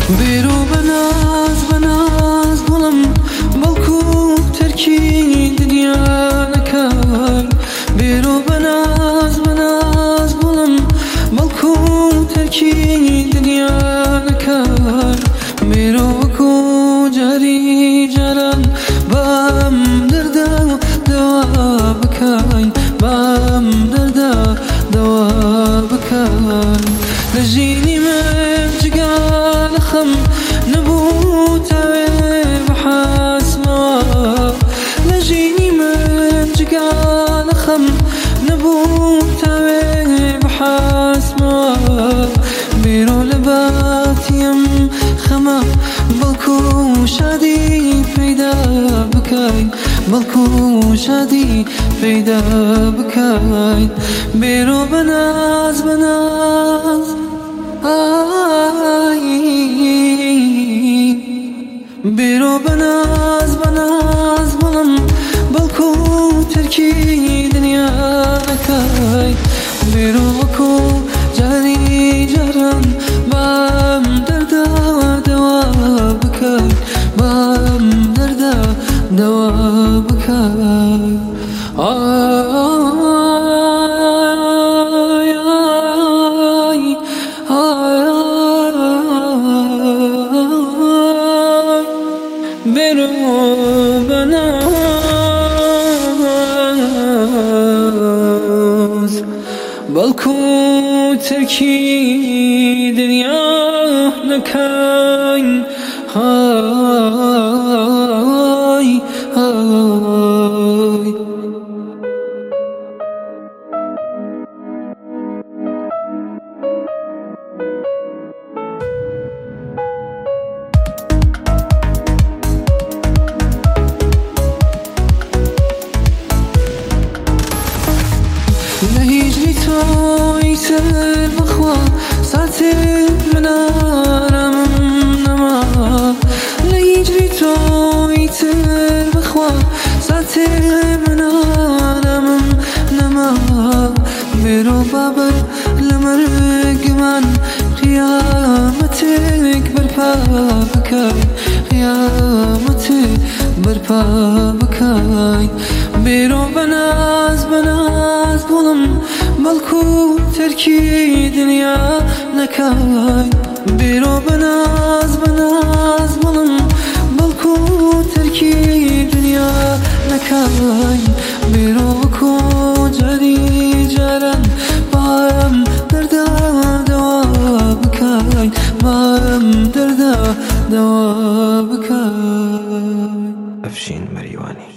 بیرو بناز گلم بەڵکو تەرکی دنیا نەکەی بیرو بناز گلم بەڵکو تەرکی دنیا نەکەی بیرو وەکو جاری جاران بەم دەردا دەوا بکەین بەم دەردا دەوا بکەین لە ژینی من جگا لە خەم نەبوو تاوێ بەحاسمەوە لە ژینی من جگا لە خەم نەبوو تاوێ بەحاسمەوە بیرۆ لە باتیم خەمە بەڵکو شادی پەیدا بکەین بەڵکو شادی پەیدا بکەین بیرۆ بەناز بیرو بناز گلم بەڵکو تەرکی دنیا نەکەی بیرو وەکو جاری جاران بەم دەردا دەوا بکەی بەم دەردا دەوا بکەی بیرو بناز بەڵکو تەرکی دنیا نەکەین لهیجری توی سر بخوا ساعتی من آرامم نما لهیجری توی سر بخوا ساعتی من آرامم نما بیرو بابر لمرگ من قیامتک برپا بکای قیامتک برپا بکای بیرو بناز گلم بەڵکو تەرکی دنیا نەکەی بیرو بناز گلم بەڵکو تەرکی دنیا نەکەی بیرو وەکو جاری جاران بەم دەردا دەوا بکەی بەم دەردا دەوا بکەی ئەفشین مەریوانی